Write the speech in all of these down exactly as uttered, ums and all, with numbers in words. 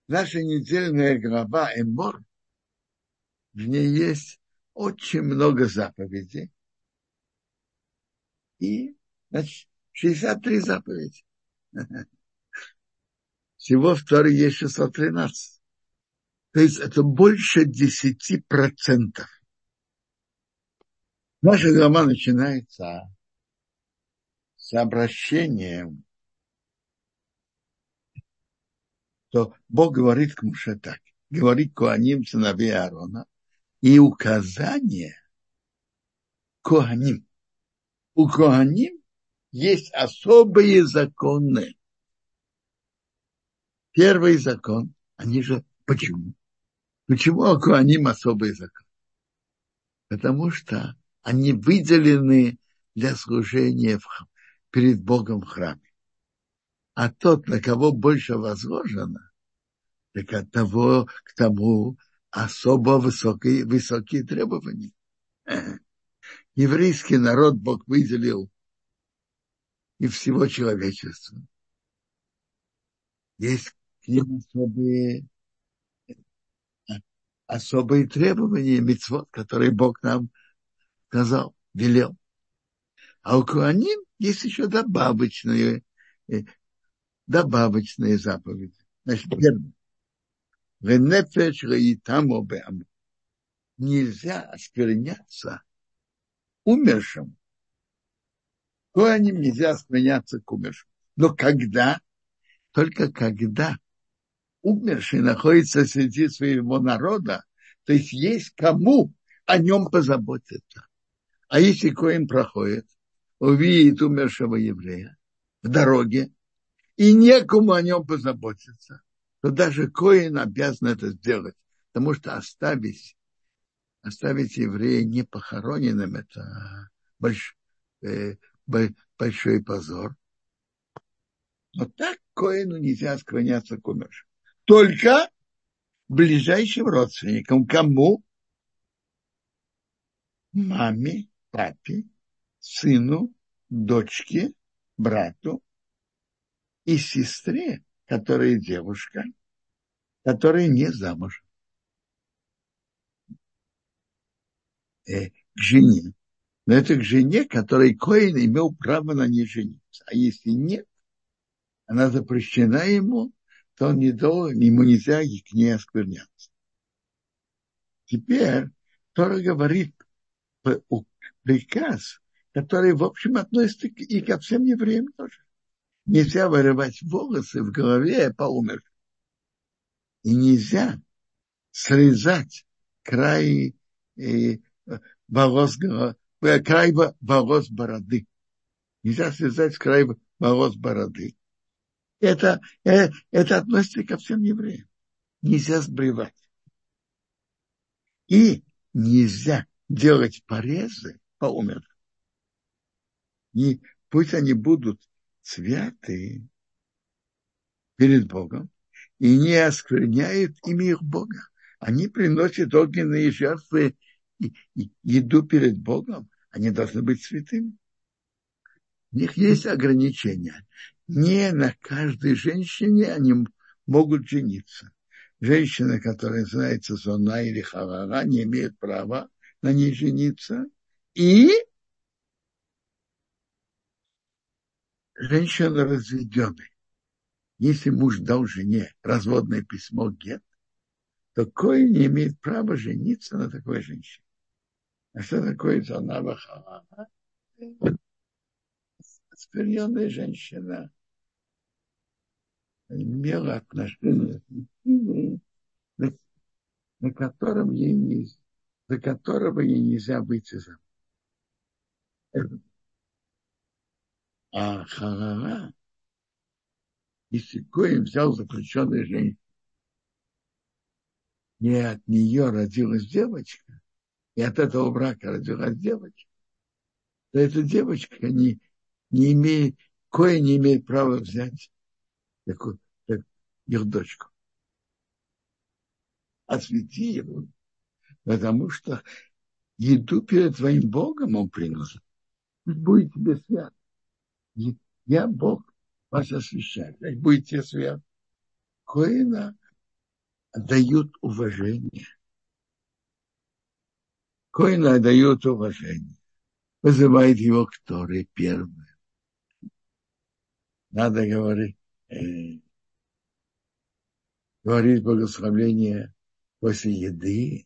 Наша недельная глава Эмор, в ней есть очень много заповедей. И, значит, шестьдесят три заповеди. Всего в Торе есть шестьсот тринадцать. То есть это больше десяти процентов. Наша глава начинается с обращением, то Бог говорит к Муше так, говорит Коаним, сыновей Аарона, и указание Коаним. У Коаним есть особые законы. Первый закон, они же, почему? Почему у Коаним особый закон? Потому что они выделены для служения в, перед Богом в храме. А тот, на кого больше возложено, так от того к тому особо высокие, высокие требования. Еврейский народ Бог выделил и всего человечества. Есть к ним особые, особые требования, мицвот, которые Бог нам сказал, велел. А у Коаним есть еще добавочные, добавочные заповеди. Значит, первое. Нельзя оскверняться умершим. Коаним нельзя оскверняться к умершим. Но когда? Только когда умерший находится среди своего народа, то есть есть кому о нем позаботиться. А если коин проходит, увидит умершего еврея в дороге, и некому о нем позаботиться, то даже коин обязан это сделать, потому что оставить, оставить еврея непохороненным – это больш, э, большой позор. Но так коину нельзя склоняться к умершим. Только ближайшим родственникам. Кому? Маме, папе, сыну, дочке, брату и сестре, которая девушка, которая не замужем. Э, к жене. Но это к жене, которой коин имел право на ней жениться. А если нет, она запрещена ему, то он не должен, ему нельзя к ней оскверняться. Теперь Тора говорит приказ, который, в общем, относится и ко всем евреям тоже. Нельзя вырывать волосы в голове по умершим. И нельзя срезать край э, волос, э, край волос бороды. Нельзя срезать край волос бороды. Это, э, это относится ко всем евреям. Нельзя сбривать. И нельзя делать порезы по умершим. И пусть они будут святы перед Богом и не оскверняют имя их Бога. Они приносят огненные жертвы и, и еду перед Богом. Они должны быть святыми. У них есть ограничения. Не на каждой женщине они могут жениться. Женщина, которая называется зона или халара, не имеет права на ней жениться. И женщина разведенная. Если муж дал жене разводное письмо гет, то коин не имеет права жениться на такой женщине. А что такое зона халара? Оскверненная женщина имела отношение с мужчиной, на, на котором ей не, за которого ей нельзя выйти замуж. А халала, если коин взял заключенную женщину, не от нее родилась девочка, и от этого брака родилась девочка, то эта девочка не, не имеет, коин не имеет права взять такую, так, их дочку. Освети его, потому что еду перед твоим Богом он приносит. Пусть будет тебе свят. Я Бог вас освящаю. Будете свят. Коина Дают уважение. Коина дают уважение. Вызывает его к Торе первым. Надо говорить, э, говорить благословение после еды.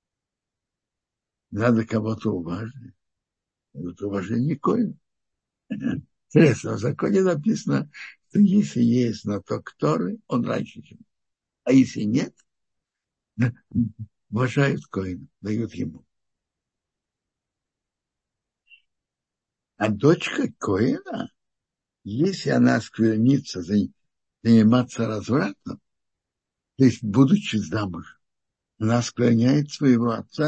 Надо кого-то уважать. Вот уважение коина. Интересно, в законе написано, что если есть знаток Торы, он раньше, чем. А если нет, уважают коина, дают ему. А дочка коина, если она склонится заниматься развратом, то есть, будучи замужем, она склоняет своего отца,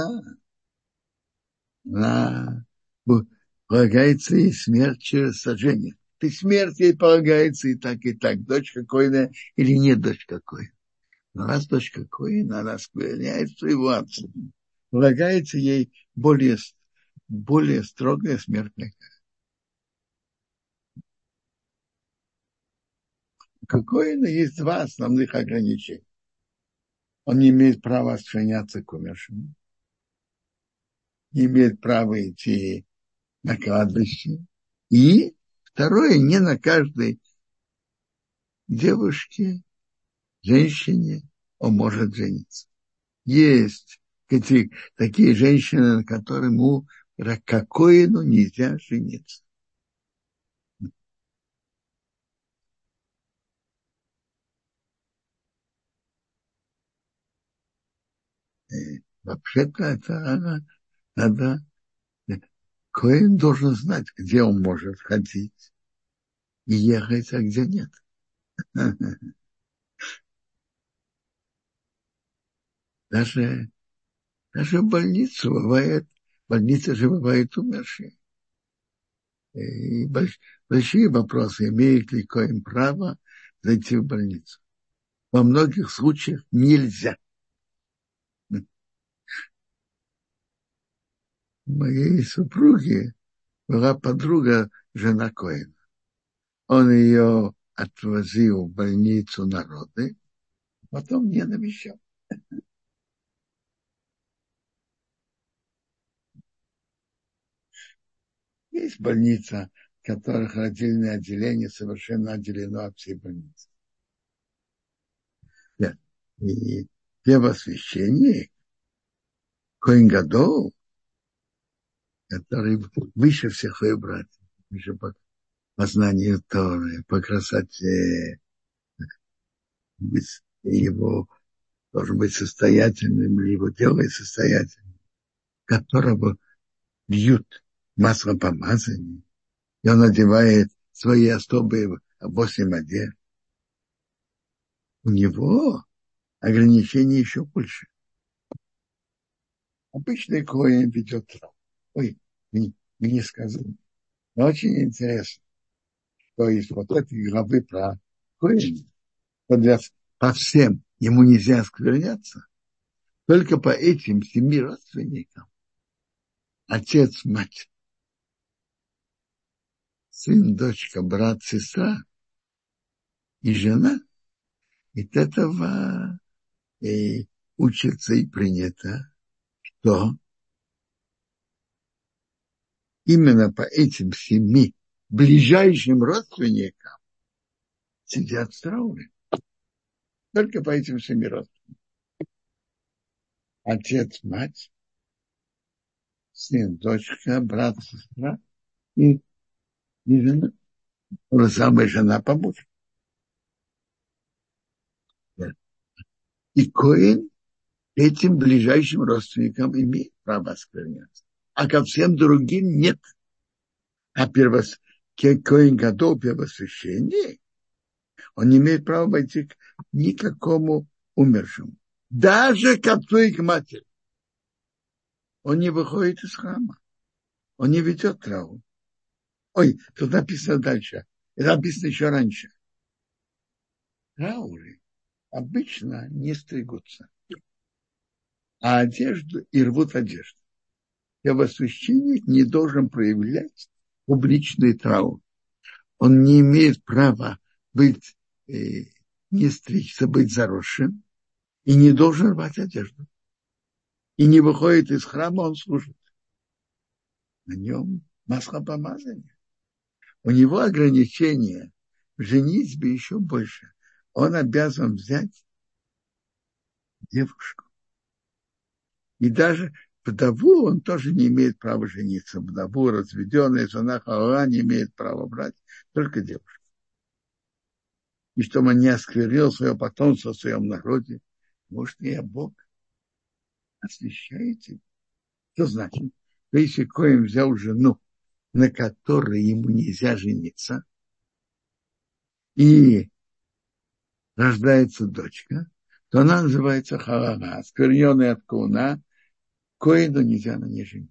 она полагается ей смерть через сожжение. Ты смерть ей полагается и так, и так. Дочка коина или не дочка коина. Но раз дочка коина, она склоняет своего отца. Полагается ей более, более строгая смертная казнь. У коина есть два основных ограничения. Он не имеет права склоняться к умершему, не имеет права идти на кладбище. И второе, не на каждой девушке, женщине он может жениться. Есть эти, такие женщины, на которых ему какоину нельзя жениться. И вообще-то это надо, коин должен знать, где он может ходить и ехать, а где нет. Даже, даже в больницу бывает, в больнице же бывают умершие. И больш, большие вопросы, имеет ли коин право зайти в больницу. Во многих случаях нельзя. У моей супруги была подруга, жена коина. Он ее отвозил в больницу народы, потом не навещал. Есть больница, в которых родильное отделение совершенно отделено от всей больницы. Нет. И первосвященник, Коэн Гадол, который выше всех своих братьев, выше по познанию Торы, по красоте, его должен быть состоятельным, или его делает состоятельным, которого бьют масло помазания, и он надевает свои особые восемь одежд. У него ограничения еще больше. Обычный коин ведет траву. Ой, мне, мне сказали. Но очень интересно, что из вот этой главы про коина, по всем ему нельзя оскверняться, только по этим семи родственникам. Отец, мать, сын, дочка, брат, сестра и жена. От этого и учится и принято, что именно по этим семи ближайшим родственникам сидят в трауре. Только по этим семи родственникам. Отец, мать, сын, дочка, брат, сестра и, и жена. То же самое жена по мужу. И коин этим ближайшим родственникам имеет право оскверняться. А ко всем другим нет. А первос... коин Гадол, первосвященник, он не имеет права войти к никакому умершему. Даже к отцу и к матери. Он не выходит из храма. Он не ведет траву. Ой, тут написано дальше. Это написано еще раньше. Трауры обычно не стригутся. А одежду и рвут одежду. Первосвященник не должен проявлять публичный траур. Он не имеет права быть, э, не стричься, быть заросшим. И не должен рвать одежду. И не выходит из храма, он служит. На нем масло помазания. У него ограничение в женитьбе еще больше. Он обязан взять девушку. И даже вдову он тоже не имеет права жениться. Вдову, разведенная жена халала не имеет права брать, только девушку. И чтобы он не осквернил свое потомство в своем народе, может, и Бог освящает его. Что значит? Что если коим взял жену, на которой ему нельзя жениться, и рождается дочка, то она называется халала, оскверненная от коуна, коину нельзя на ней жениться.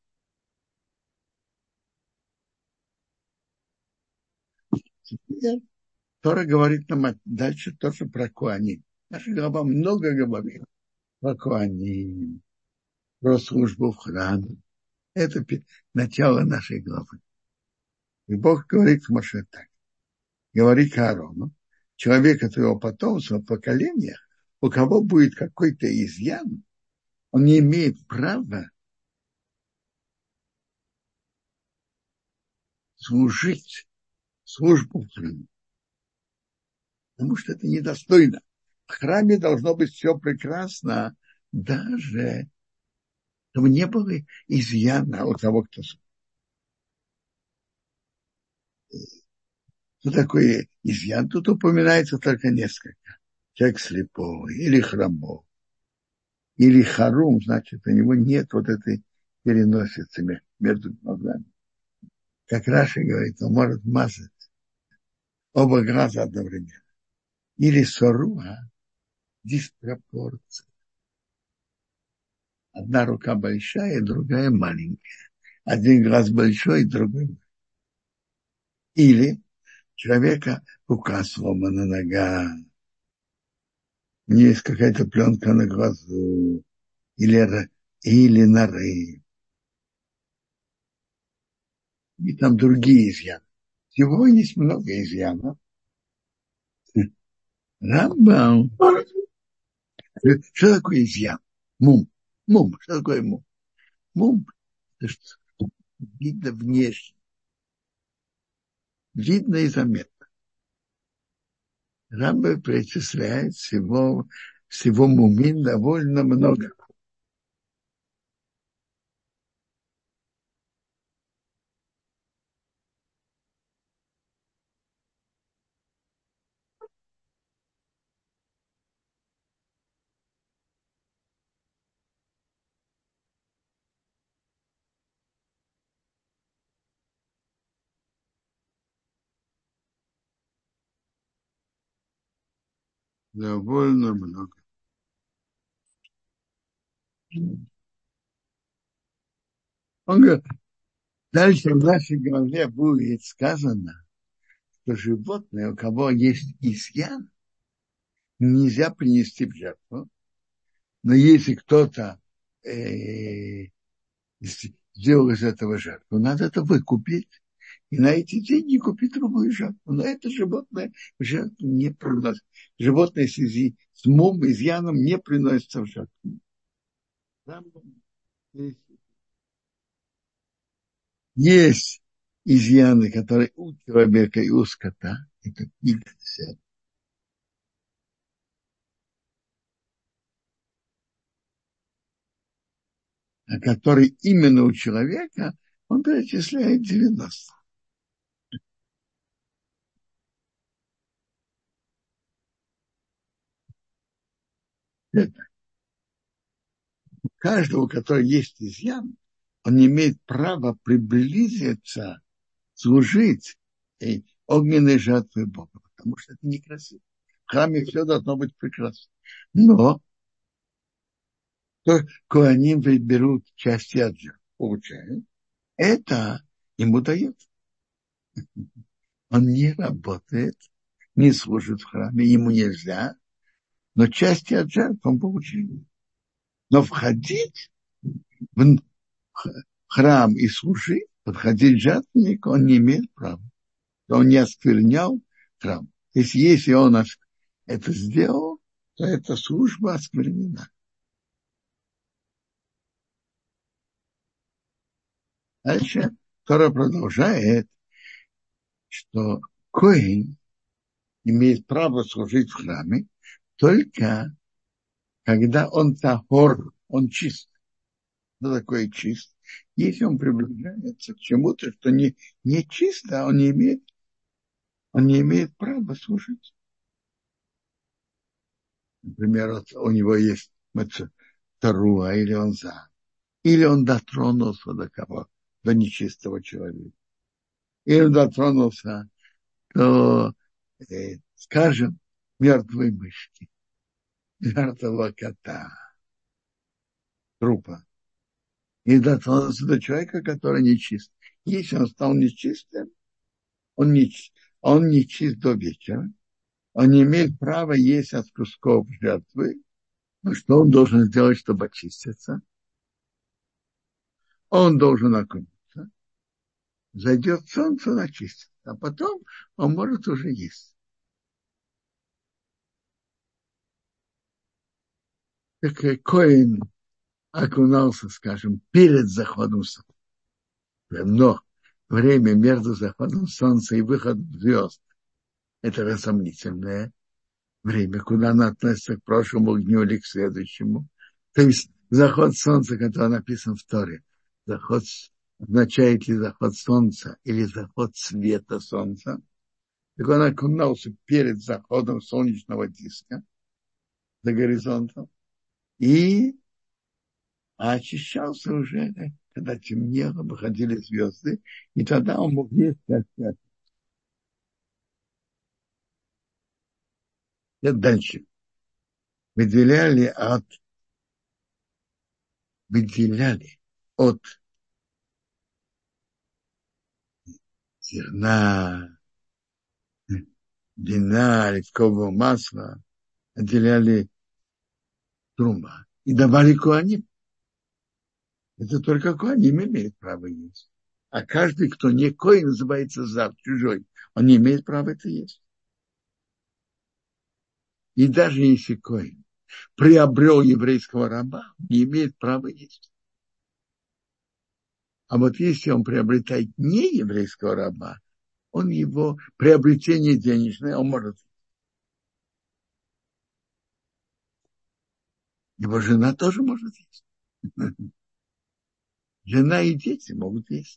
Теперь Тора говорит нам дальше тоже про коаним. Наша глава много говорит про коаним, про службу в храме. Это начало нашей главы. И Бог говорит к Моше так. Говорит к Аарону, человек от его потомства в поколениях, у кого будет какой-то изъян, он не имеет права служить службу в храме. Потому что это недостойно. В храме должно быть все прекрасно, даже чтобы не было изъяна у того, кто служит. Что такое изъян? Тут упоминается только несколько. Человек слепой, или хромой, или харум, значит, у него нет вот этой переносицы между глазами. Как Раши говорит, он может мазать оба глаза одновременно. Или соруа, диспропорция. Одна рука большая, другая маленькая. Один глаз большой, другой маленький. Или человека рука сломана, нога, у него есть какая-то пленка на глазу, или, или нарыв. И там другие изъяны. Всего есть много изъянов. Рамбам. Что такое изъян? Мум. Мум. Что такое мум? Мум – это что видно внешне. Видно и заметно. Рамбам перечисляет всего, всего мумин довольно много. Довольно много. Он говорит, дальше в нашей главе будет сказано, что животное, у кого есть изъян, нельзя принести в жертву. Но если кто-то э, сделал из этого жертву, надо это выкупить. И на эти деньги купить другую жертву. Но это животное в жертву не приносит. Животное с, изи, с мум, изъяном не приносится в жертву. Там есть изъяны, которые у человека и у скота. Это нельзя. А который именно у человека, он перечисляет девяносто. Это. У каждого, у которого есть изъян, он не имеет права приблизиться, служить и огненной жертвой Бога, потому что это некрасиво. В храме все должно быть прекрасно. Но то, коаним берут части от жертв, получают, это ему дает. Он не работает, не служит в храме, ему нельзя, но части от жертв он получил. Но входить в храм и служить, подходить жертвенник, он не имеет права. Он не осквернял храм. То есть, если он это сделал, то эта служба осквернена. Дальше Тора продолжает, что коэн имеет право служить в храме только когда он тахор, он чист. Что такое чист? Если он приближается к чему-то, что не, не чисто, он не имеет, он не имеет права служить. Например, вот у него есть таруа, или он за, или он дотронулся до кого, до нечистого человека. Или он дотронулся до, э, скажем, мертвой мышки, мертвого кота, трупа. И дотронулся до человека, который нечист. Если он стал нечистым, он не, он не чист до вечера, он не имеет права есть от кусков жертвы. Но что он должен сделать, чтобы очиститься? Он должен окунуться. Зайдет солнце, он очистится. А потом он может уже есть. Так Коэн окунался, скажем, перед заходом солнца. Но время между заходом солнца и выходом звезд — это сомнительное время, куда она относится к прошлому дню или к следующему. То есть заход солнца, который написан в Торе, заход, означает ли заход солнца или заход света солнца. Так он окунулся перед заходом солнечного диска до горизонта и очищался уже, когда темнело, выходили звезды, и тогда он мог есть как пять. И дальше. Выделяли от, выделяли от зерна, вина, оливкового масла, отделяли трума и давали коаним. Это только коаним имеет право есть. А каждый, кто не коин, называется зав, чужой. Он не имеет права это есть. И даже если коин приобрел еврейского раба, не имеет права есть. А вот если он приобретает не еврейского раба, он его приобретение денежное, он может. Его жена тоже может есть. Жена и дети могут есть.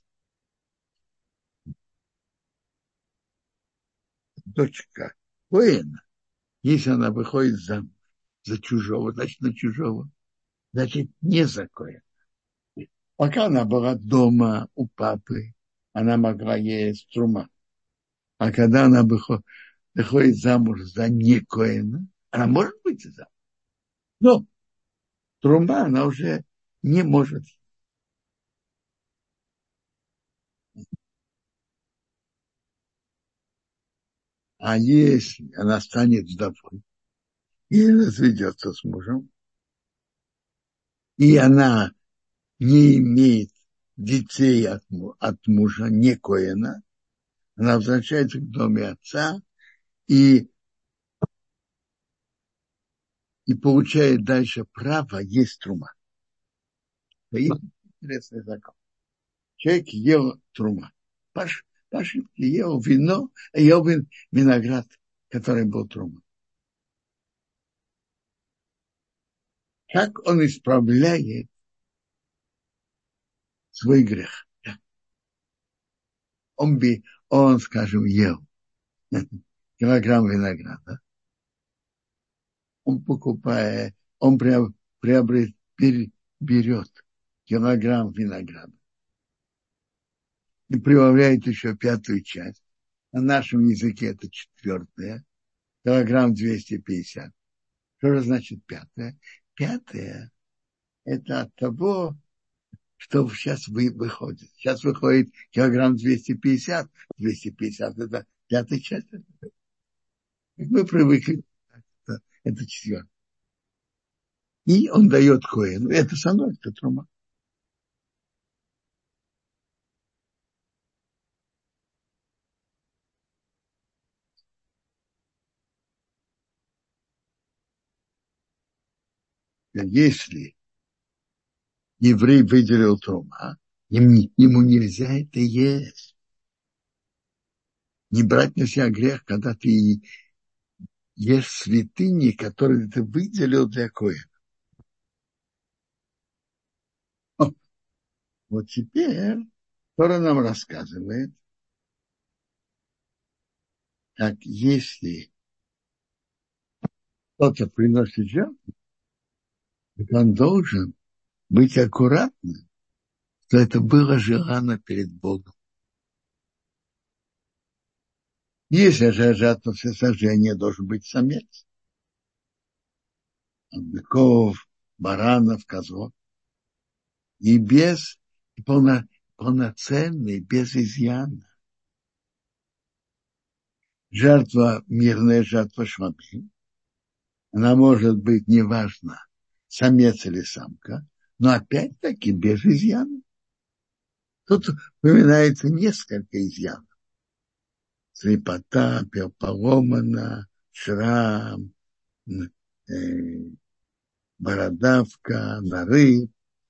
Дочка коина, если она выходит замуж за чужого, значит, на чужого, значит, не за коина. Пока она была дома у папы, она могла есть трума. А когда она выходит замуж за не коина, она может выйти замуж. Но трума она уже не может. А если она станет вдовой и разведется с мужем, и она не имеет детей от, от мужа, не коина, она возвращается к доме отца и, и получает дальше право есть трума. Это интересный закон. Человек ел трума. Паш, Паш ел вино, ел вин, виноград, который был трума. Как он исправляет свой грех? Он, би, он, скажем, ел килограмм винограда. Он покупает, он приобрет, берет килограмм винограда и прибавляет еще пятую часть. На нашем языке это четвертая, килограмм двести пятьдесят. Что же значит пятое? Пятое – это от того, что сейчас вы, выходит. Сейчас выходит килограмм двести пятьдесят. двести пятьдесят – это пятая часть. Мы привыкли. Это, это четвертое. И он дает коину. Это становится трума. Если еврей выделил трума, ему нельзя это есть. Не брать на себя грех, когда ты ешь святыни, которые ты выделил для коина. Вот теперь Тора нам рассказывает, как если кто-то приносит жертву, так он должен быть аккуратным, что это было желано перед Богом. Если же жертва всесожжения должен быть самец, от быков, баранов, козлов, и без и полно, полноценный, без изъяна. Жертва, мирная жертва швабри, она может быть неважно, самец или самка, но опять-таки без изъяна. Тут упоминается несколько изъянов. Слепота, поломана, шрам, э, бородавка, нарыв.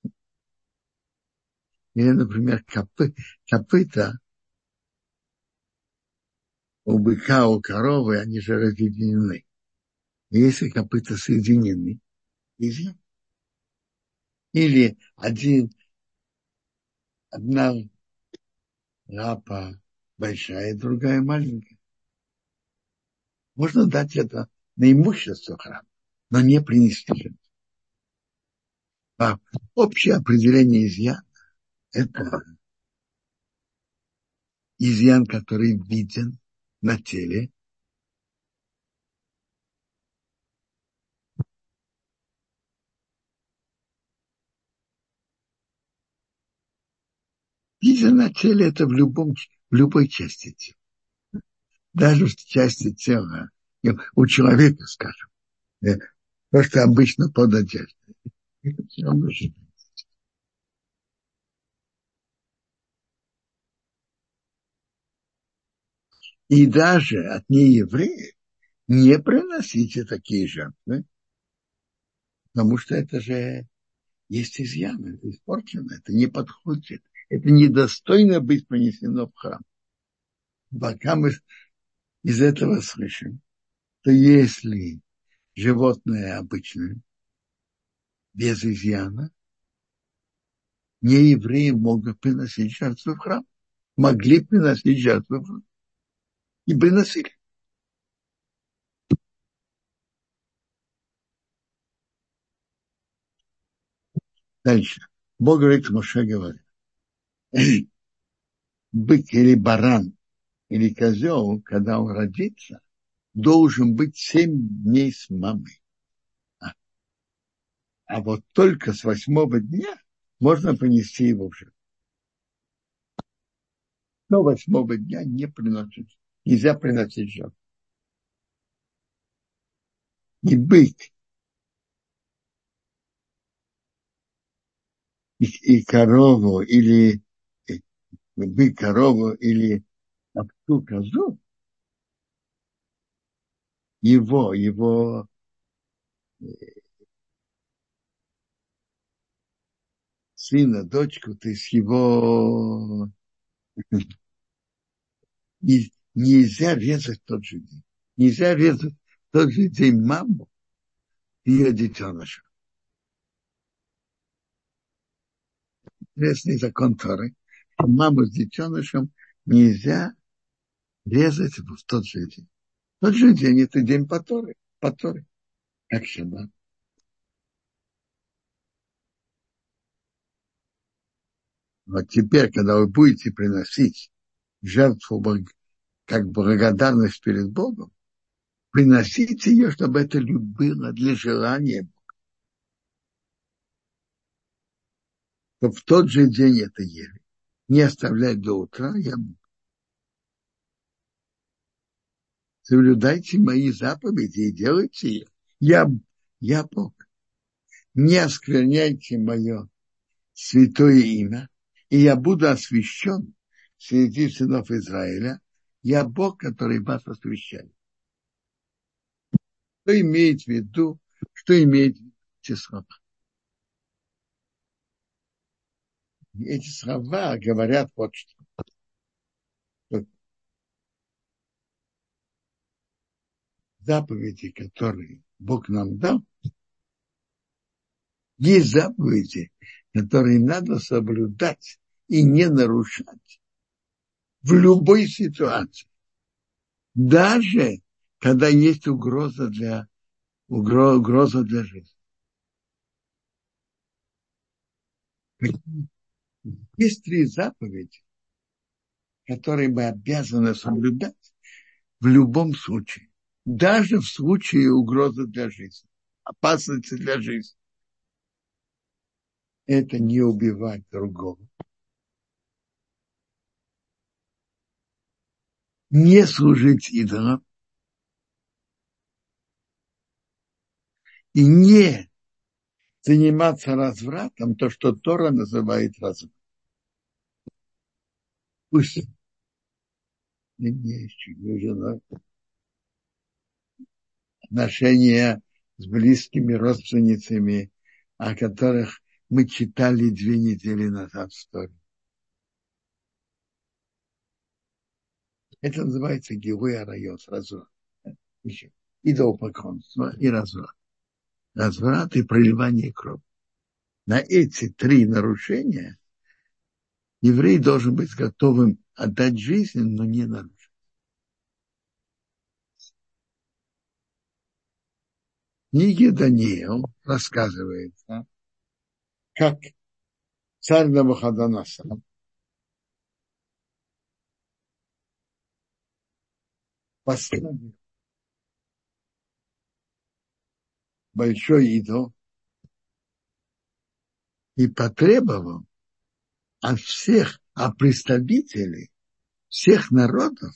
Или, например, копы, копыта у быка, у коровы, они же разъединены. И если копыта соединены, изъян. Или один, одна лапа большая, другая маленькая. Можно дать это на имущество храма, но не принести жертву. А общее определение изъяна – это изъян, который виден на теле, виден на теле это в, любом, в любой части тела. Даже в части тела, у человека, скажем, то, что обычно под одеждой. Это все равно же. И даже от неевреев не приносите такие жертвы, потому что это же есть изъяны, это испорчено, это не подходит, это недостойно быть принесено в храм. Пока мы из этого слышим, то если животное обычное, без изъяна, неевреи могут приносить жертву в храм, могли приносить жертву в храм и приносили. Дальше. Бог говорит, Моше говорит, бык или баран или козел, когда он родится, должен быть семь дней с мамой. А, а вот только с восьмого дня можно принести его в жертву. Но восьмого дня не приносит. Нельзя приносить жертву. И бык, и, и корову, или и бык, корову, или овцу, козу, его, его сына, дочку, то есть его не- нельзя резать в тот же день. Нельзя резать в тот же день маму и ее детеныша. Известный закон Торы, что маму с детенышем нельзя резать в тот же день. В тот же день это день по Торе, по Торе, как шаббат. Вот теперь, когда вы будете приносить жертву как благодарность перед Богом, приносите ее, чтобы это было для желания, чтобы в тот же день это ели. Не оставлять до утра. Я... Соблюдайте мои заповеди и делайте их. Я, я Бог. Не оскверняйте мое святое имя, и я буду освящен среди сынов Израиля. Я Бог, который вас освящает. Что имеет в виду? Что имеет в виду эти слова. Эти слова говорят вот что. Заповеди, которые Бог нам дал, есть заповеди, которые надо соблюдать и не нарушать в любой ситуации. Даже когда есть угроза для, угроза для жизни. Есть три заповеди, которые мы обязаны соблюдать в любом случае. Даже в случае угрозы для жизни, опасности для жизни. Это не убивать другого. Не служить идолам. И не заниматься развратом, то, что Тора называет развратом. Пусть не нужно отношения с близкими родственницами, о которых мы читали две недели назад в истории. Это называется гилуй арайот, разврат. Еще. Идолопоклонство и разврат. Разврат и проливание крови. На эти три нарушения еврей должен быть готовым отдать жизнь, но не нарушить. В книге Даниил рассказывается, как царь Навуходоносор поставил большой идол и потребовал от всех, от представителей всех народов,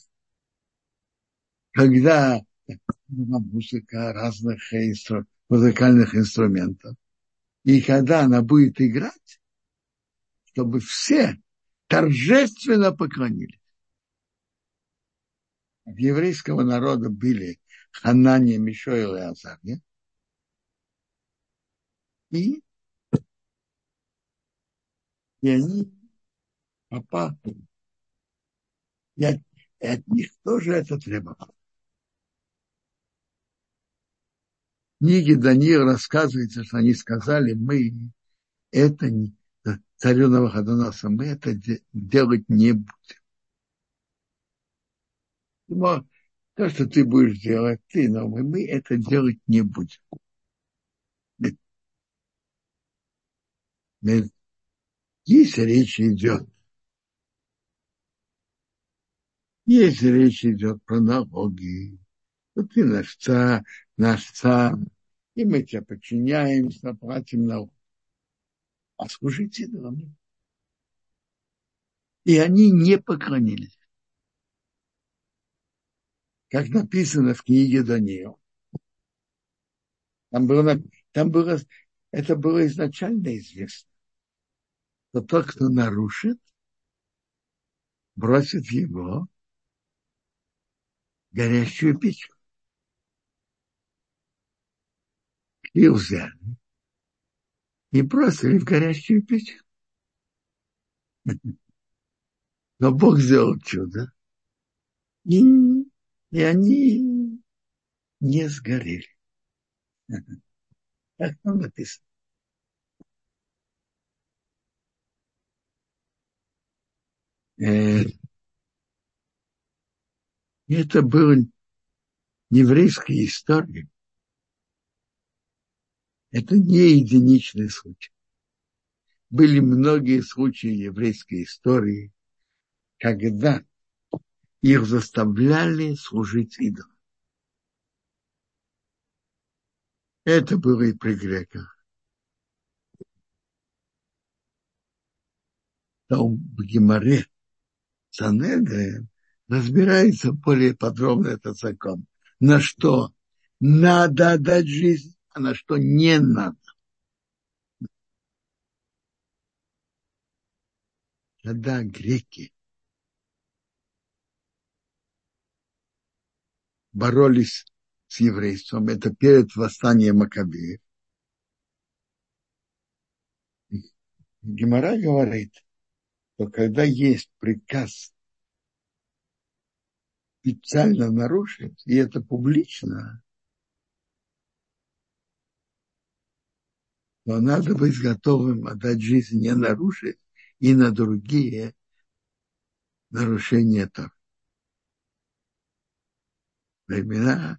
когда музыка разных инстру, музыкальных инструментов, и когда она будет играть, чтобы все торжественно поклонились. От еврейского народа были Ханания, Мишоэл и Азарья. И, и они попали. И от, и от них тоже это требовало. В книге Даниил рассказывается, что они сказали, мы это не, царю Навуходоносора, мы это де, делать не будем. Но то, что ты будешь делать, ты, но мы, мы это делать не будем. Если речь идет, если речь идет про налоги, то ты наш царь, наш царь, и мы тебя подчиняемся, платим налоги. А служить идолам. И они не поклонились. Как написано в книге Даниил. Там было, там было, это было изначально известно, что тот, кто нарушит, бросит его в горящую печь. И взяли, и бросили в горящую печь. Но Бог сделал чудо, и, и они не сгорели. Как там написано. Э, это было еврейская история. Это не единичный случай. Были многие случаи еврейской истории, когда их заставляли служить идолам. Это было и при греках. Там в Гемаре Санедрин разбирается более подробно этот закон. На что надо отдать жизнь, а на что не надо. Когда греки боролись с еврейством, это перед восстанием Маккабеев, Гемара говорит, что когда есть приказ специально нарушить, и это публично, то надо быть готовым отдать жизнь, не нарушить, и на другие нарушения Тор. Времена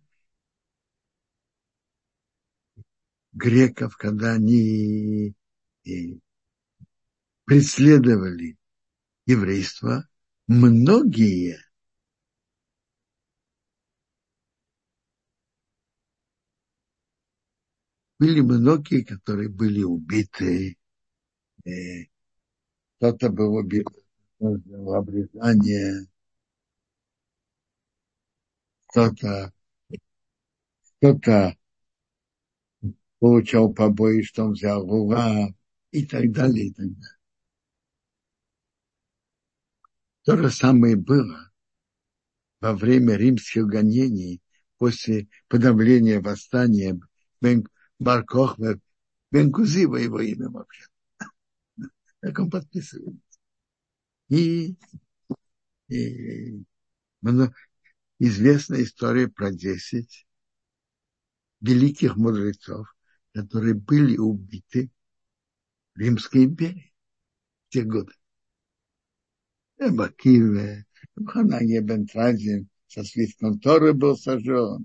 греков, когда они и преследовали еврейство, многие были многие, которые были убиты, э, кто-то был убит, в обрезание, кто-то, кто-то получал побои, что он взял луга и так далее, и так далее. То же самое было во время римских гонений после подавления восстания Бен Бар-Кохба, Бен Кузива его имя вообще. Так он подписывает. И, и много, известна история про десять великих мудрецов, которые были убиты в Римской империи в те годы. Бакиве, Хананье бен Традин со свитком Торы был сожжен.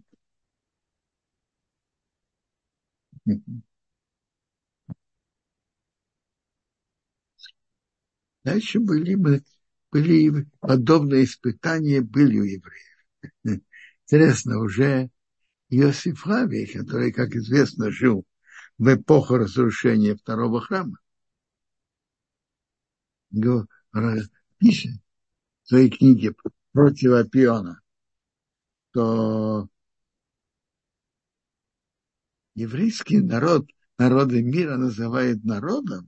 Дальше были, мы, были подобные испытания были у евреев. Интересно, уже Иосиф Флавий, который, как известно, жил в эпоху разрушения второго храма, пишет в своей книге против Апиона, что еврейский народ, народы мира называют народом,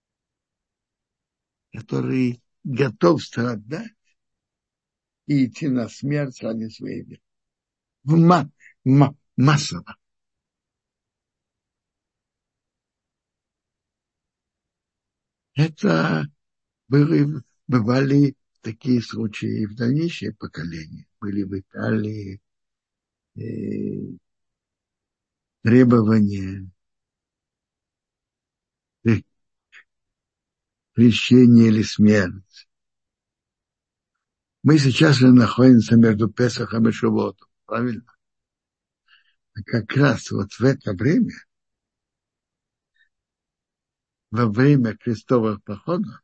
который готов страдать и идти на смерть ради своей веры. В ма- ма- массово. Это были, бывали такие случаи и в дальнейшее поколение. Были в Италии э, требования э, крещения или смерть. Мы сейчас же находимся между Песахом и Шавуотом, правильно? А как раз вот в это время, во время крестовых походов,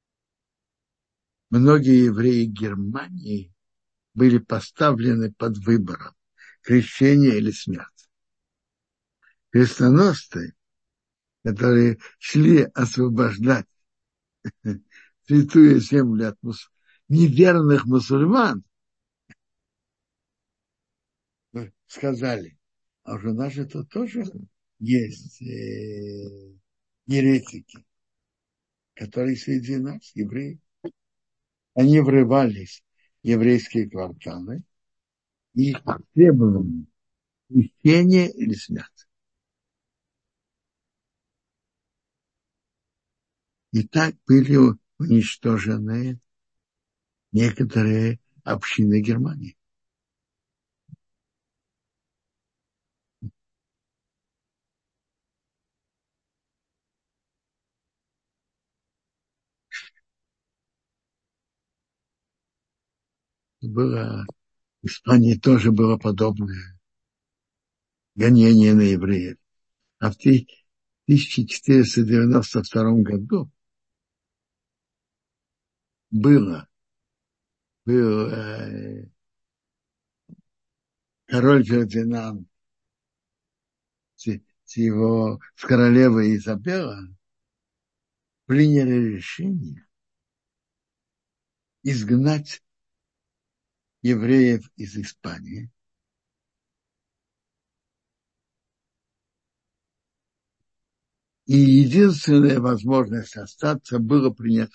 многие евреи Германии были поставлены под выбором крещение или смерть. Крестоносцы, которые шли освобождать святую землю от мус... неверных мусульман, сказали, а уже у нас же тут тоже есть э, еретики, которые среди нас, евреи. Они врывались в еврейские кварталы и требовали крещения или смерти. И так были уничтожены некоторые общины Германии. Было, в Испании тоже было подобное гонение на евреев. А в тысяча четыреста девяносто втором году было, был э, король Фердинанд с, с его с королевой Изабелла приняли решение изгнать евреев из Испании. И единственная возможность остаться было принять.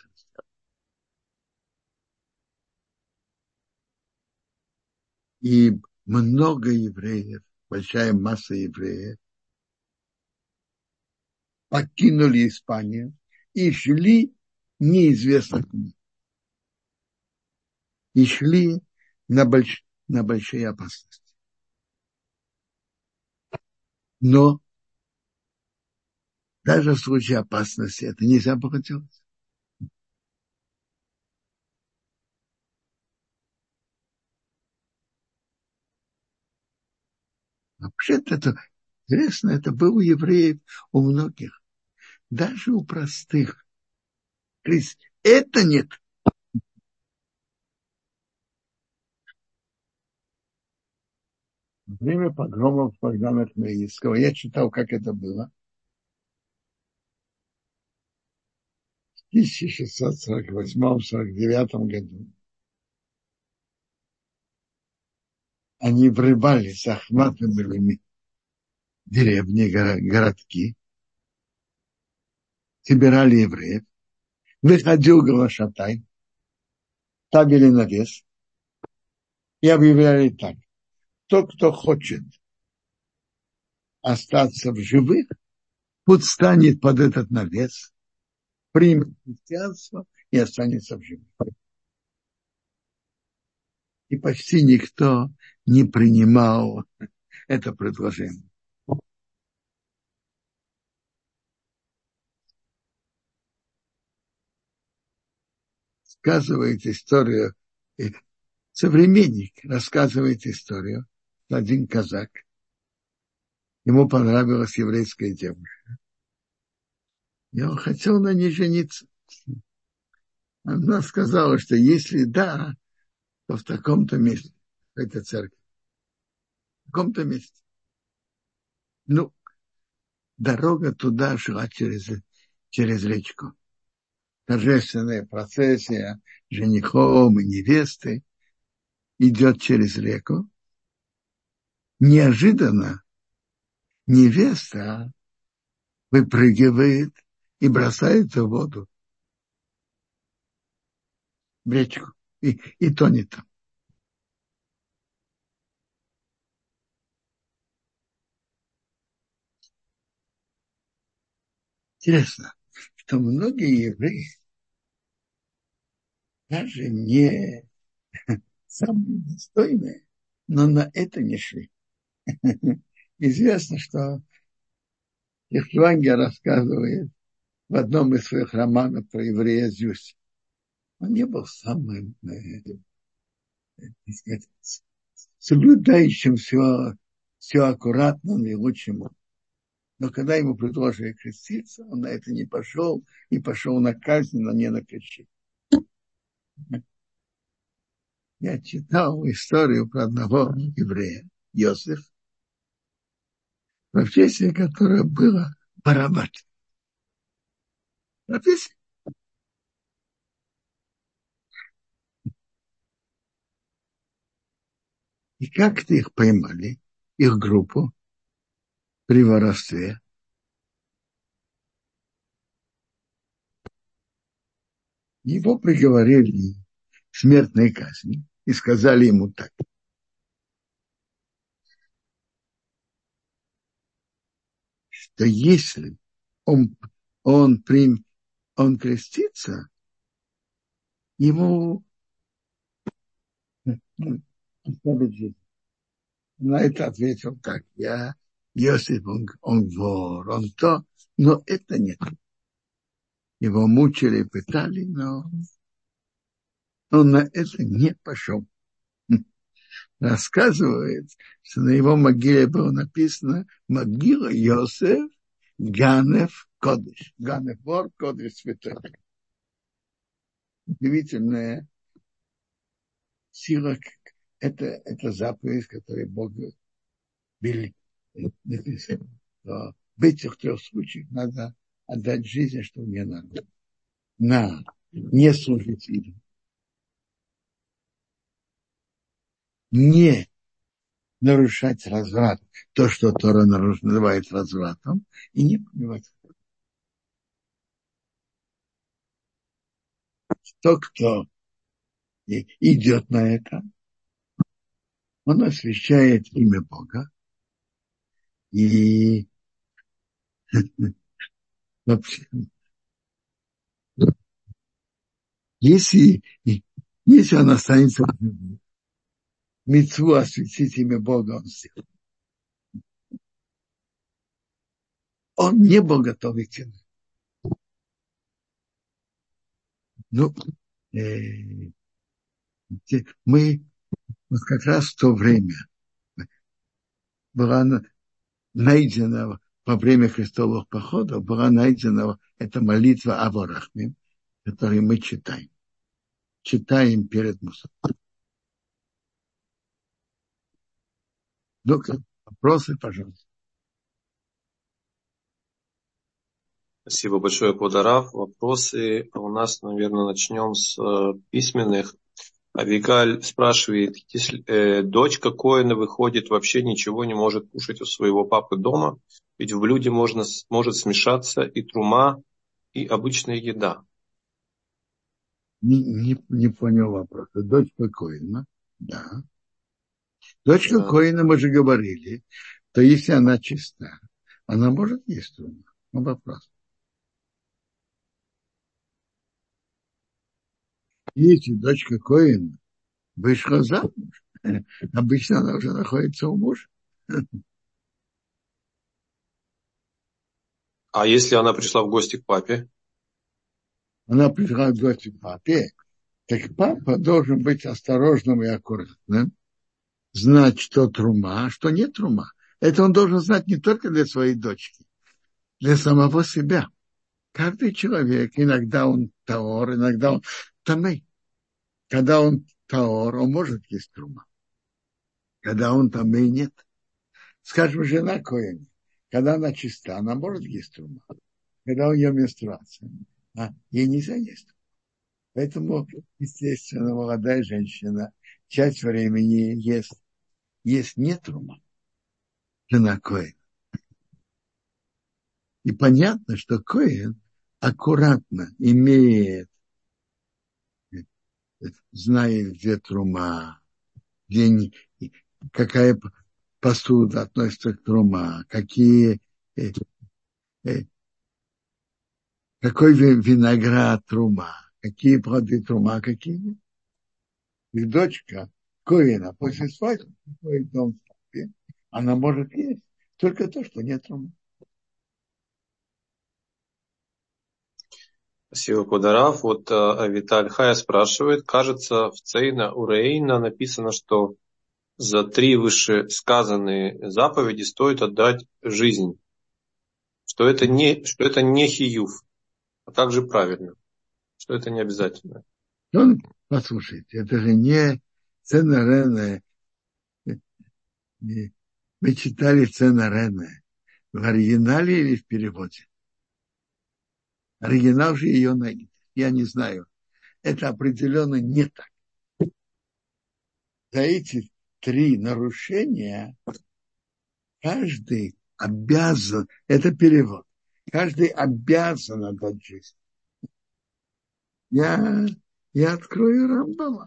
И много евреев, большая масса евреев покинули Испанию и шли неизвестно куда. И шли на, больш... на большие опасности. Но даже в случае опасности это нельзя было делать. Вообще-то это интересно, это было у евреев, у многих, даже у простых. То есть это нет. Во время погромов Богдана Хмельницкого я читал, как это было. В тысяча шестьсот сорок восьмом — сорок девятом году они врывались, захватывали деревни, городки, собирали евреев, выходил Глашатай, ставили навес и объявляли так: тот, кто хочет остаться в живых, пусть станет под этот навес, примет христианство и останется в живых. И почти никто не принимал это предложение. Рассказывает историю, современник рассказывает историю, один казак, ему понравилась еврейская девушка, и он хотел на ней жениться. Она сказала, что если да, то в таком-то месте, это церковь, в таком-то месте. Ну, дорога туда шла через, через речку. Торжественная процессия женихом и невесты идет через реку. Неожиданно невеста выпрыгивает и бросается в воду, в речку, и, и тонет там. Интересно, что многие евреи, даже не самые достойные, но на это не шли. Известно, что Евангелие рассказывает в одном из своих романов про еврея Зюсь. Он не был самым, э, так сказать, соблюдающим все, все аккуратно и лучшим. Но когда ему предложили креститься, он на это не пошел и пошел на казнь, но не на крещение. Я читал историю про одного еврея, Йосиф, профессия которая была барабан. Профессия. И как-то их поймали, их группу, при воровстве. Его приговорили к смертной казни и сказали ему так: что если он, он, прим, он крестится, ему ну, оставит жизнь. На это ответил так: я, Иосиф, он, он вор, он то, но это нет. Его мучили, пытали, но он на это не пошел. Рассказывает, что на его могиле было написано: могила Йосеф Ганев Кодыш. Ганев вор, Кодыш святой. Удивительная сила. Это, это заповедь, которую Бог велит. Написано. В этих трех случаях надо отдать жизнь, чтобы не надо. На не служить им. Не нарушать разврат, то, что Тора называет развратом, и не понимать. Тот, кто идет на это, он освящает имя Бога, и вообще Если, если он останется в живых, мицву осветить имя Бога он сделал. Он не был готов идти. Ну, э, мы вот как раз в то время была найдена во время крестовых походов, была найдена эта молитва Ава-Рахмим, которую мы читаем. Читаем перед мусором. Ну, вопросы, пожалуйста. Спасибо большое, Квадарав. Вопросы у нас, наверное, начнем с э, письменных. Авигаль спрашивает, если э, дочка Коэна выходит, вообще ничего не может кушать у своего папы дома, ведь в блюде можно, может смешаться и трума, и обычная еда. Не, не, не понял вопроса. Дочка Коэна, да. Дочка Да. Коэна, мы же говорили, то если она чиста, она может есть труму. Ну, вопрос. Если дочка Коэна вышла замуж, обычно она уже находится у мужа. А если она пришла в гости к папе? Она пришла в гости к папе, так папа должен быть осторожным и аккуратным, знать, что трума, а что не трума. Это он должен знать не только для своей дочки, для самого себя. Каждый человек, иногда он таор, иногда он тамей. Когда он таор, он может есть трума. Когда он тамей, нет. Скажем, жена Коэна, когда она чиста, она может есть трума. Когда у нее менструация, а ей нельзя есть. Поэтому, естественно, молодая женщина часть времени ест, ест не трума, жена Коэна. И понятно, что Коэн аккуратно имеет, знает, где трума, где не, какая посуда относится к трума, какие, э, э, какой виноград трума, какие плоды трума, какие нет. И дочка Коэна после свадьбы приходит в дом, она может есть только то, что нет трума. Спасибо, Квадарав. Вот э, Виталь Хая спрашивает, кажется, в Цейна Урейна написано, что за три вышесказанные заповеди стоит отдать жизнь. Что это не, что это не хиюв. А как же правильно? Что это не обязательно. Он, послушайте, это же не цена Рене. Мы читали цена Рене в оригинале или в переводе. Оригинал же ее найдет. Я не знаю. Это определенно не так. За эти три нарушения каждый обязан, это перевод, каждый обязан отдать жизнь. Я, я открою Рамбама.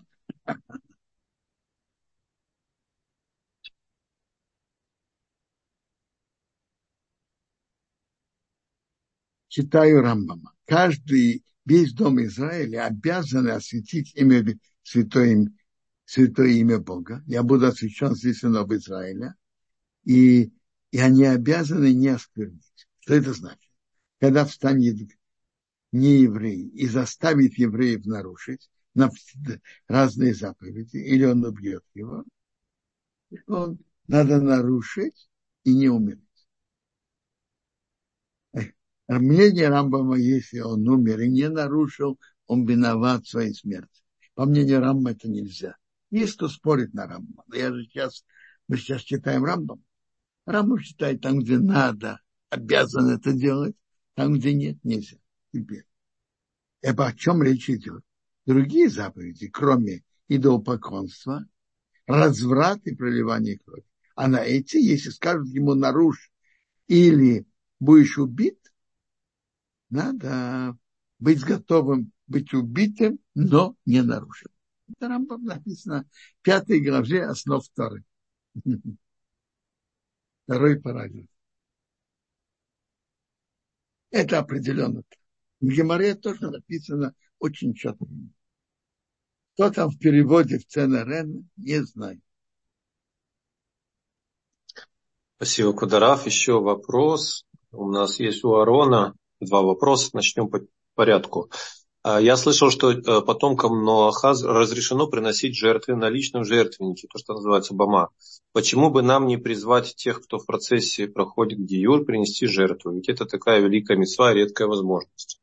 Читаю Рамбама. Каждый, весь дом Израиля обязан осветить имя, святое, святое имя Бога. Я буду освящен здесь сынов Израиля. И, и они обязаны не осквернить. Что это значит? Когда встанет нееврей и заставит евреев нарушить на разные заповеди, или он убьет его, он надо нарушить и не умереть. А мнение Рамбама, если он умер и не нарушил, он виноват в своей смерти. По мнению Рамбама это нельзя. Есть кто спорит на Рамбама. Я же сейчас, мы сейчас читаем Рамбама. Рамбам считает, там, где надо, обязан это делать, там, где нет, нельзя. Теперь. Это о чем речь идет? Другие заповеди, кроме идолопоклонства, разврат и проливание крови. А на эти, если скажут ему нарушь или будешь убит, надо быть готовым быть убитым, но не нарушить. Это Рамбам написано в пятой главе основ Торы. Второй параграф. Это определенно. В Гемаре тоже написано очень четко. Что там в переводе в ЦНРН, не знаю. Спасибо, Кударав. Еще вопрос. У нас есть у Арона два вопроса. Начнем по порядку. Я слышал, что потомкам Ноаха разрешено приносить жертвы на личном жертвеннике, то, что называется бама. Почему бы нам не призвать тех, кто в процессе проходит гиюр, принести жертву? Ведь это такая великая мицва, редкая возможность.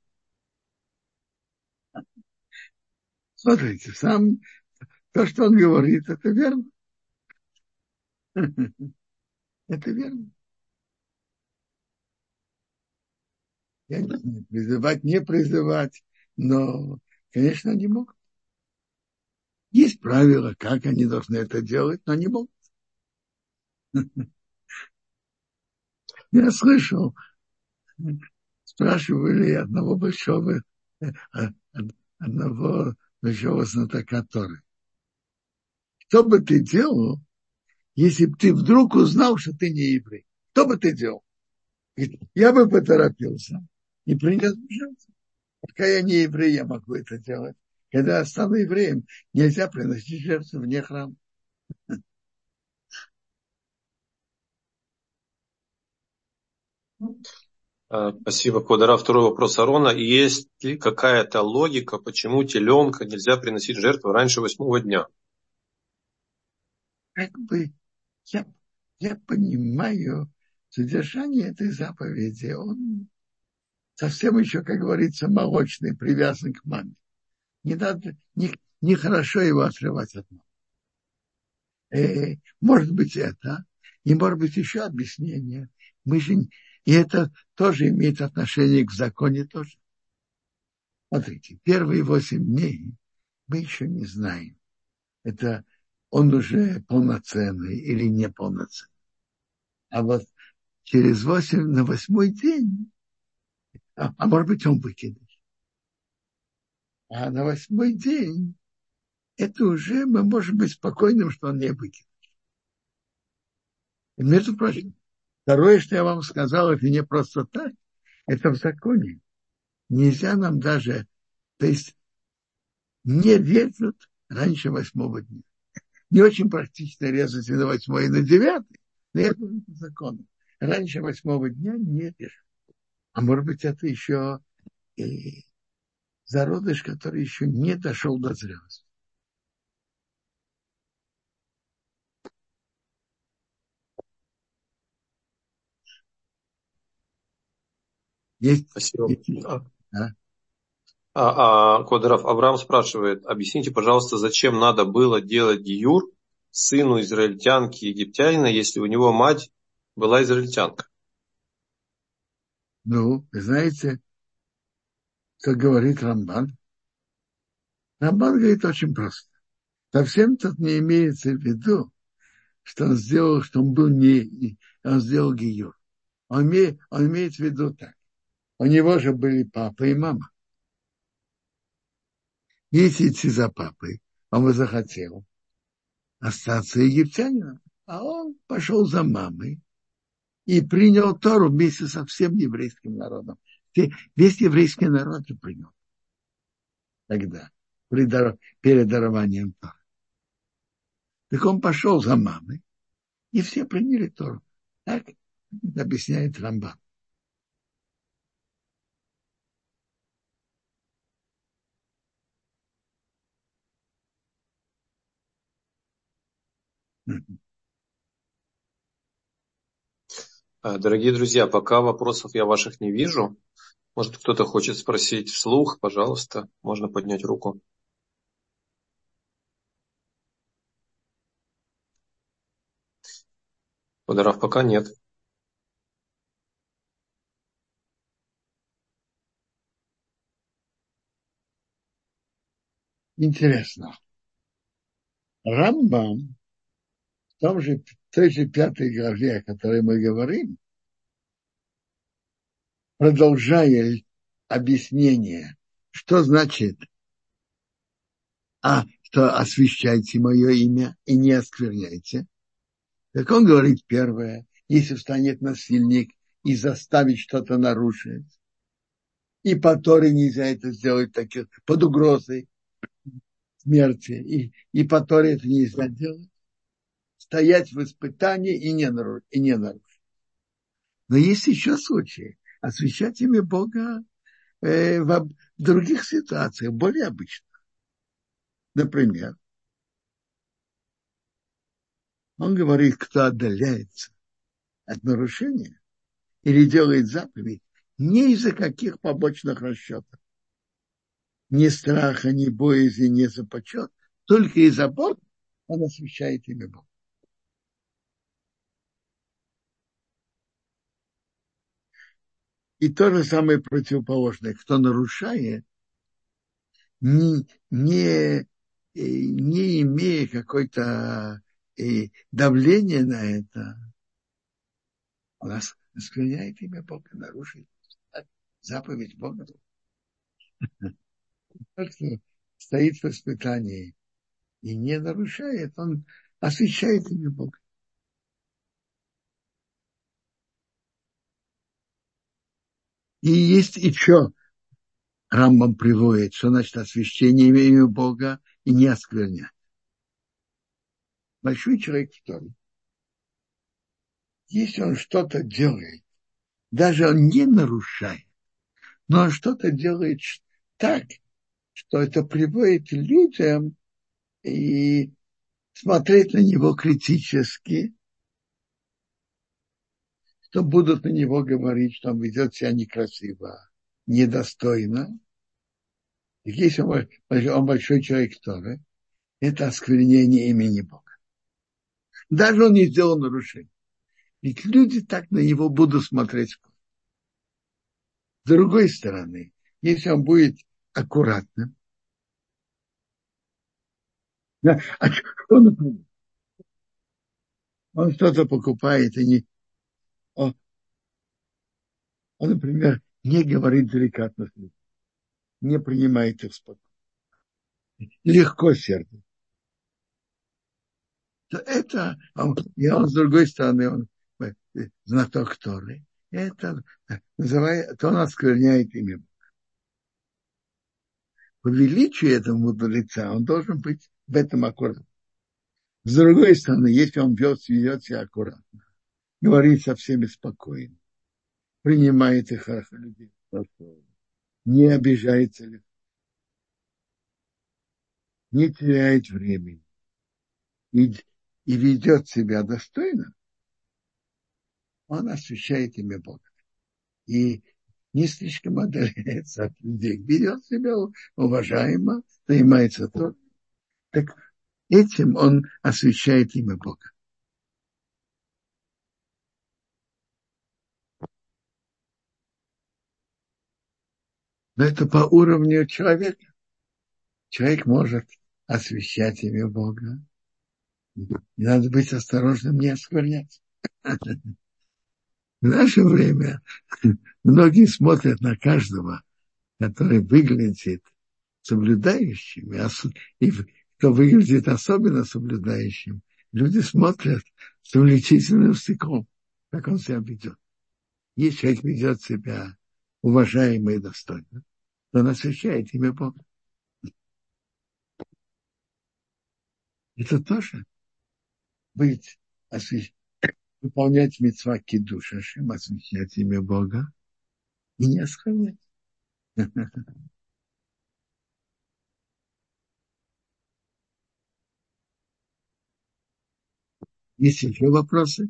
Смотрите, сам то, что он говорит, это верно. Это верно. Я не знаю, призывать, не призывать, но, конечно, они могут. Есть правила, как они должны это делать, но не могут. Я слышал, спрашивали одного большого, одного большого знатока Торы. Что бы ты делал, если бы ты вдруг узнал, что ты не еврей? Что бы ты делал? Я бы поторопился и принес жертву. Пока я не еврей, я могу это делать. Когда я стану евреем, нельзя приносить жертву вне храма. Спасибо, Кударав. Второй вопрос Арона. Есть ли какая-то логика, почему теленка нельзя приносить жертву раньше восьмого дня? Как бы я, я понимаю содержание этой заповеди. Он совсем еще, как говорится, молочный, привязан к маме. Не надо, не, нехорошо его отрывать от мамы. Э, может быть, это, и может быть еще объяснение. Мы же, и это тоже имеет отношение к законе тоже. Смотрите, первые восемь дней мы еще не знаем, это он уже полноценный или неполноценный. А вот через восемь, на восьмой день, а, а может быть, он выкидыш. А на восьмой день это уже мы можем быть спокойным, что он не выкидыш. И, между прочим, второе, что я вам сказал, это не просто так, это в законе. Нельзя нам даже, то есть не режут раньше восьмого дня. Не очень практично резать и на восьмой, и на девятый, но это закон. Раньше восьмого дня не режут. А может быть, это еще и зародыш, который еще не дошел до зрелости. Есть, Спасибо. есть, а? А, а, Кударав, Авраам спрашивает, объясните, пожалуйста, зачем надо было делать гиюр сыну израильтянки египтянина, если у него мать была израильтянка? Ну, вы знаете, как говорит Рамбан? Рамбан говорит очень просто. Совсем тут не имеется в виду, что он сделал, что он был не, он сделал гиюр. Он имеет, он имеет в виду так. У него же были папа и мама. Если идти за папой, он бы захотел остаться египтянином, а он пошел за мамой и принял Тору вместе со всем еврейским народом. Весь еврейский народ же принял тогда, перед дарованием Торы. Так он пошел за мамой, и все приняли Тору. Так объясняет Рамбан. Дорогие друзья, пока вопросов я ваших не вижу. Может, кто-то хочет спросить вслух, пожалуйста, можно поднять руку. Кударав, пока нет. Интересно. Рамбам в том же, в той же пятой главе, о которой мы говорим, продолжая объяснение, что значит, а, что освящайте мое имя и не оскверняйте. Так он говорит первое, если встанет насильник и заставит что-то нарушить, и по Торе нельзя это сделать таких, под угрозой смерти, и, и по Торе это нельзя делать, стоять в испытании и не, наруш, и не нарушить. Но есть еще случаи. Освящать имя Бога э, в, в других ситуациях, более обычных. Например, он говорит, кто отдаляется от нарушения или делает заповедь, не из-за каких побочных расчетов. Ни страха, ни боязни, ни за почет, только из-за Бога он освящает имя Бога. И то же самое противоположное. Кто нарушает, не, не, не имея какой-то давления на это, он оскверняет имя Бога, нарушит заповедь Бога. Тот, кто стоит в испытании и не нарушает, он освящает имя Бога. И есть еще Рамбам приводит, что значит освящение имя Бога и не осквернять. Большой человек второй. Если он что-то делает, даже он не нарушает, но он что-то делает так, что это приводит людям и смотреть на него критически, что будут на него говорить, что он ведет себя некрасиво, недостойно. И если он, он большой человек Торы, это осквернение имени Бога. Даже он не сделал нарушение. Ведь люди так на него будут смотреть. С другой стороны, если он будет аккуратным, да, а что, например? Он что-то покупает и не... Он, он, например, не говорит деликатно, не принимает их спокойно. Легко сердце. То это, и он с другой стороны, он знаток Торы. Это называет, то он оскверняет имя. По величию этого мудреца он должен быть в этом аккуратным. С другой стороны, если он ведет, ведет себя аккуратно, говорит со всеми спокойно, принимает их людей, не обижается, не теряет времени и, и ведет себя достойно, он освящает имя Бога. И не слишком отдаляется от людей, ведет себя уважаемо, занимается то. Так этим он освящает имя Бога. Но это по уровню человека. Человек может освящать имя Бога. И надо быть осторожным, не осквернять. В наше время многие смотрят на каждого, который выглядит соблюдающим, и кто выглядит особенно соблюдающим. Люди смотрят с увеличительным стыком, как он себя ведет. Если человек ведет себя уважаемо и достойно, то он освящает имя Бога. Это тоже быть, освящ... выполнять мицва кидуш Ашем, освящать имя Бога и не осквернять. Есть еще вопросы?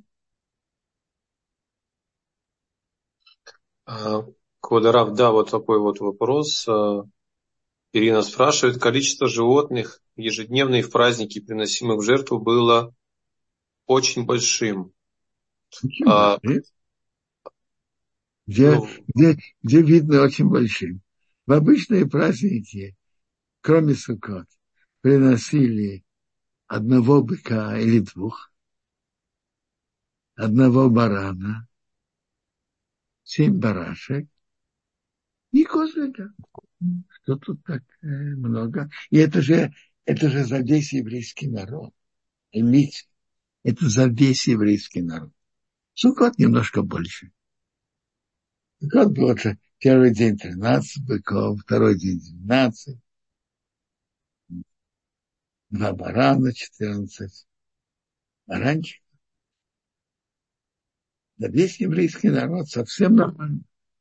Квадарав, да, вот такой вот вопрос. Ирина спрашивает, количество животных, ежедневно и в праздники, приносимых в жертву, было очень большим. Очень А, большим. Где, ну, где, где видно очень большим. В обычные праздники, кроме Суккот, приносили одного быка или двух, одного барана, семь барашек и козлика. Что тут так э, много? И это же, это же за весь еврейский народ. Поймите, это за весь еврейский народ. Суккот немножко больше. Суккот был же первый день тринадцать быков, второй день двенадцать. Два барана, четырнадцать баранчиков. Да весь еврейский народ совсем нормально.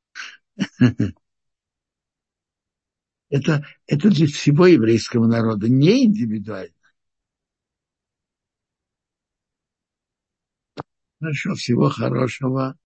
Это, это для всего еврейского народа, не индивидуально. Хорошо, всего хорошего.